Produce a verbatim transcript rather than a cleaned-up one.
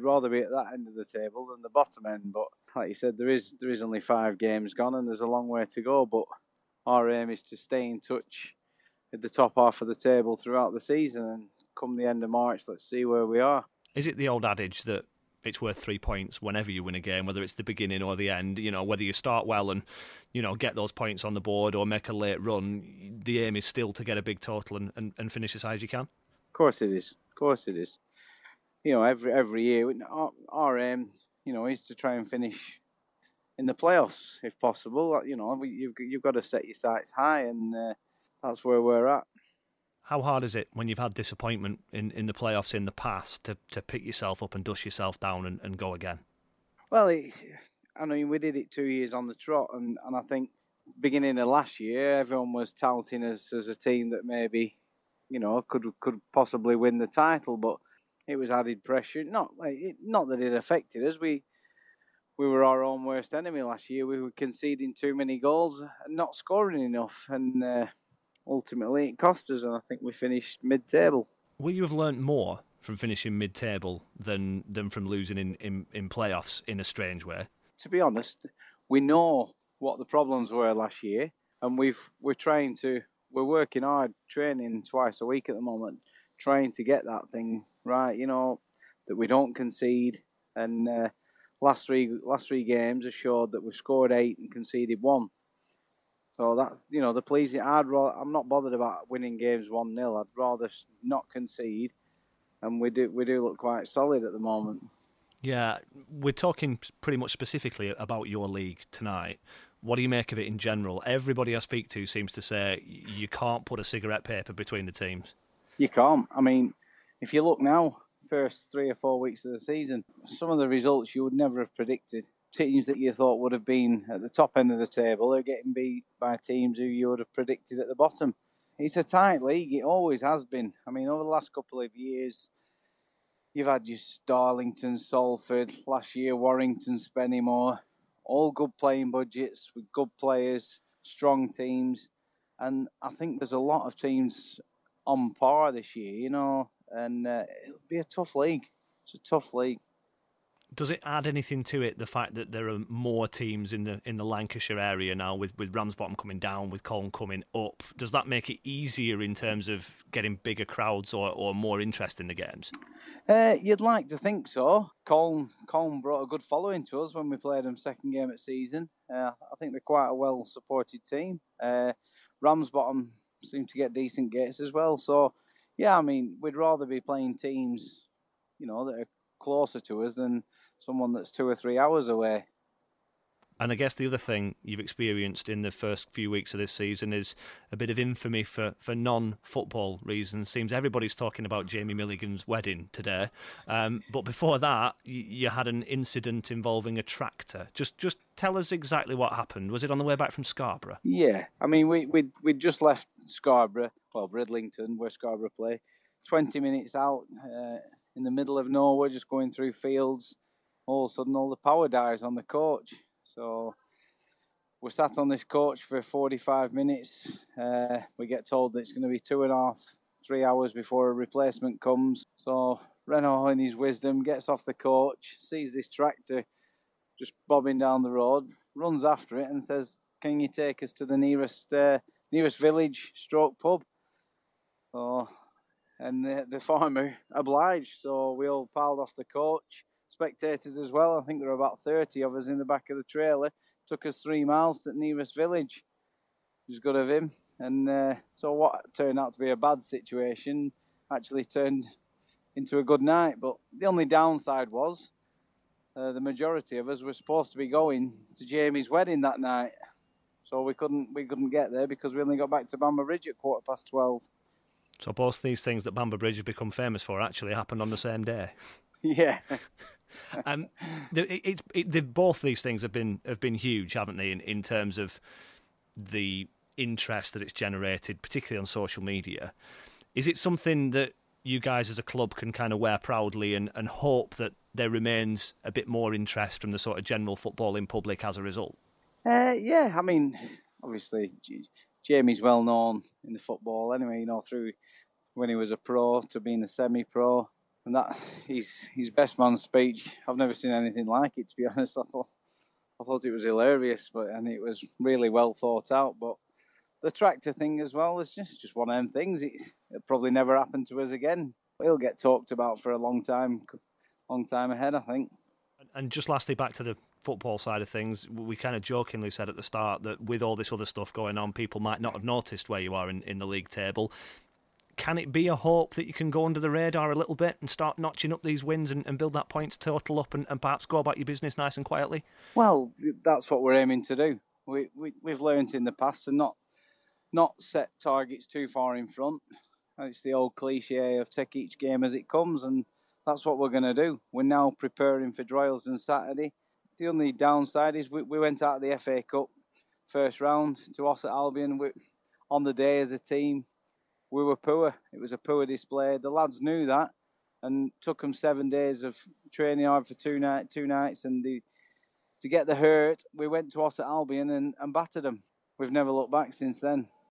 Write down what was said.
we'd rather be at that end of the table than the bottom end. But like you said, there is there is only five games gone, and there's a long way to go. But our aim is to stay in touch at the top half of the table throughout the season, and come the end of March, let's see where we are. Is it the old adage that it's worth three points whenever you win a game, whether it's the beginning or the end? You know, whether you start well and, you know, get those points on the board or make a late run, the aim is still to get a big total and, and, and finish as high as you can? Of course it is. Of course it is. You know, every every year, our, our aim, you know, is to try and finish in the playoffs if possible. You know, you've, you've got to set your sights high, and uh, that's where we're at. How hard is it when you've had disappointment in, in the playoffs in the past to, to pick yourself up and dust yourself down and, and go again? Well, it, I mean, we did it two years on the trot, and, and I think beginning of last year, everyone was touting us as a team that maybe, you know, could could possibly win the title, but it was added pressure. Not not that it affected us. We we were our own worst enemy last year. We were conceding too many goals and not scoring enough, and uh, ultimately it cost us, and I think we finished mid-table. Will you have learnt more from finishing mid-table than than from losing in, in, in playoffs in a strange way? To be honest, we know what the problems were last year, and we've we're trying to we're working hard, training twice a week at the moment, trying to get that thing right. You know, that we don't concede, and uh, last three last three games have showed that we've scored eight and conceded one. So that's, you know, the pleasing. I'd rather, I'm not bothered about winning games one nil. I'd rather not concede, and we do we do look quite solid at the moment. Yeah, we're talking pretty much specifically about your league tonight. What do you make of it in general? Everybody I speak to seems to say you can't put a cigarette paper between the teams. You can't. I mean, if you look now, first three or four weeks of the season, some of the results you would never have predicted. Teams that you thought would have been at the top end of the table are getting beat by teams who you would have predicted at the bottom. It's a tight league. It always has been. I mean, over the last couple of years, you've had your Darlington, Salford, last year Warrington, Spennymoor, all good playing budgets with good players, strong teams. And I think there's a lot of teams on par this year, you know, and uh, it'll be a tough league. It's a tough league. Does it add anything to it, the fact that there are more teams in the in the Lancashire area now, with, with Ramsbottom coming down, with Colne coming up? Does that make it easier in terms of getting bigger crowds or, or more interest in the games? Uh, you'd like to think so. Colne, Colne brought a good following to us when we played them second game of season. Uh, I think they're quite a well-supported team. Uh, Ramsbottom seem to get decent gates as well. So, yeah, I mean, we'd rather be playing teams, you know, that are closer to us than someone that's two or three hours away. And I guess the other thing you've experienced in the first few weeks of this season is a bit of infamy for, for non-football reasons. Seems everybody's talking about Jamie Milligan's wedding today. Um, but before that, you, you had an incident involving a tractor. Just just tell us exactly what happened. Was it on the way back from Scarborough? Yeah. I mean, we we we just left Scarborough, well, Bridlington, where Scarborough play. twenty minutes out uh, in the middle of nowhere, just going through fields. All of a sudden, all the power dies on the coach. So we're sat on this coach for forty-five minutes. Uh, we get told that it's going to be two and a half, three hours before a replacement comes. So Renault, in his wisdom, gets off the coach, sees this tractor just bobbing down the road, runs after it and says, "Can you take us to the nearest uh, nearest village stroke pub?" So, and the, the farmer obliged. So we all piled off the coach. Spectators as well. I think there were about thirty of us in the back of the trailer. Took us three miles to the nearest village. It was good of him. And uh, so what turned out to be a bad situation actually turned into a good night. But the only downside was uh, the majority of us were supposed to be going to Jamie's wedding that night. So we couldn't we couldn't get there because we only got back to Bamber Bridge at quarter past twelve. So both these things that Bamber Bridge have become famous for actually happened on the same day. Yeah. um, it, it, it, both these things have been have been huge, haven't they? In, in terms of the interest that it's generated, particularly on social media. Is it something that you guys as a club can kind of wear proudly and, and hope that there remains a bit more interest from the sort of general footballing public as a result? Uh, yeah, I mean, obviously Jamie's well known in the football anyway. You know, through when he was a pro to being a semi-pro. And that his his best man speech, I've never seen anything like it, to be honest. I thought I thought it was hilarious, but and it was really well thought out. But the tractor thing as well is just, just one of them things. It's, it'll probably never happen to us again. It'll get talked about for a long time, long time ahead, I think. And just lastly, back to the football side of things, we kind of jokingly said at the start that with all this other stuff going on, people might not have noticed where you are in, in the league table. Can it be a hope that you can go under the radar a little bit and start notching up these wins and, and build that points total up and, and perhaps go about your business nice and quietly? Well, that's what we're aiming to do. We, we, we've learned in the past to not not set targets too far in front. It's the old cliche of take each game as it comes, and that's what we're going to do. We're now preparing for Droylsden Saturday. The only downside is we, we went out of the F A Cup first round to Ossett Albion. We, on the day as a team, we were poor. It was a poor display. The lads knew that and took them seven days of training hard for two, night, two nights. And the, to get the hurt, we went to Ossett Albion and, and battered them. We've never looked back since then.